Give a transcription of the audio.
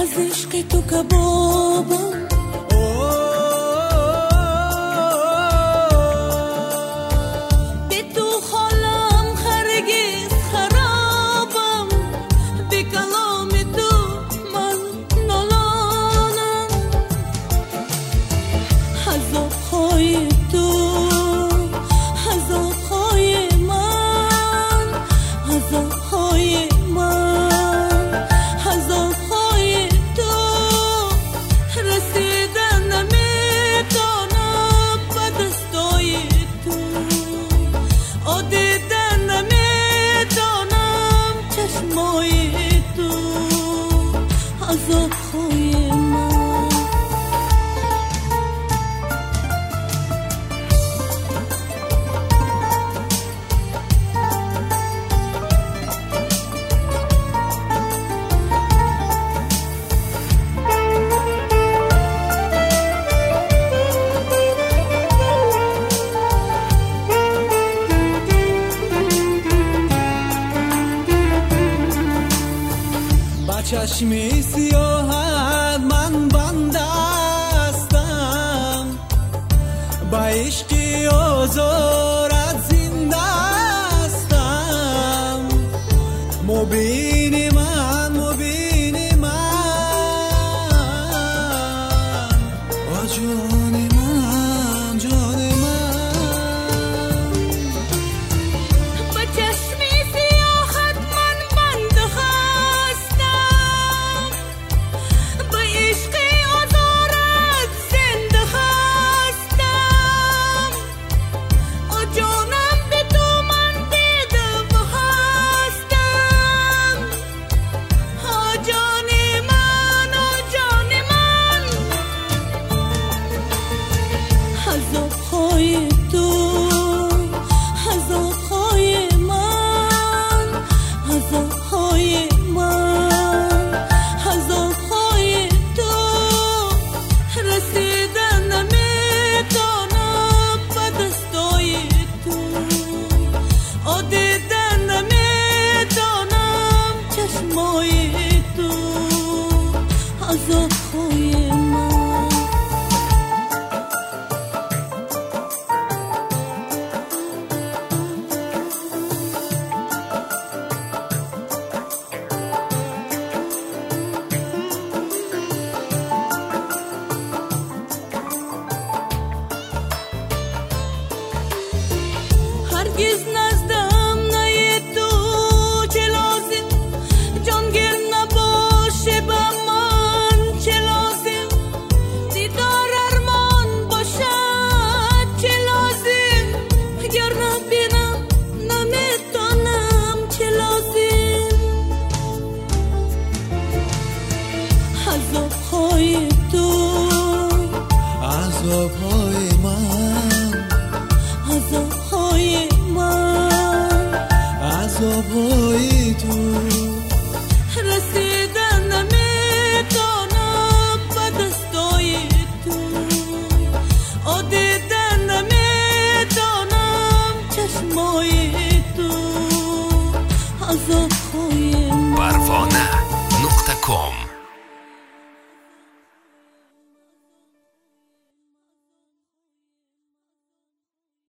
از عشق تو کبابم، به تو حالم هرگز خرابم، به کلام تو من نالانم. عذاب‌های تو، عذاب‌های من، عذاب‌های من، عذاب‌های تو، رسیدن نمیتونم به دستای تو، دیدن نمیتونم چشمای تو، عذاب‌های من. چشمی سیاحت من بنده هستم، با عشقی آزارت زنده هستم. مبینی من، مبینی من، جان من، جان من. با چشمی سیاحت من بنده هستم، با عشقی آزارت زنده هستم. جانم به تو من دیده هستم، جان من، جان من. عذاب‌های تو، عذاب‌های من، عذاب‌های من، عذاب‌های تو، رسیدن نمیتونم به دستای تو، دیدن نمیتونم چشمای تو، عذاب‌های من. هرگز نزدم نه تو چه لازم، جانگیر نباشه به من چه لازم، دیدار ارمان باشد چه لازم، اگر نبینم نمیتونم چه لازم. عذاب‌های تو، عذاب‌های من، عذاب‌های من، عذاب‌های تو، رسیدن نمیتونم به دستای تو، دیدن نمیتونم چشمای تو، عذاب‌های من. Parvana.com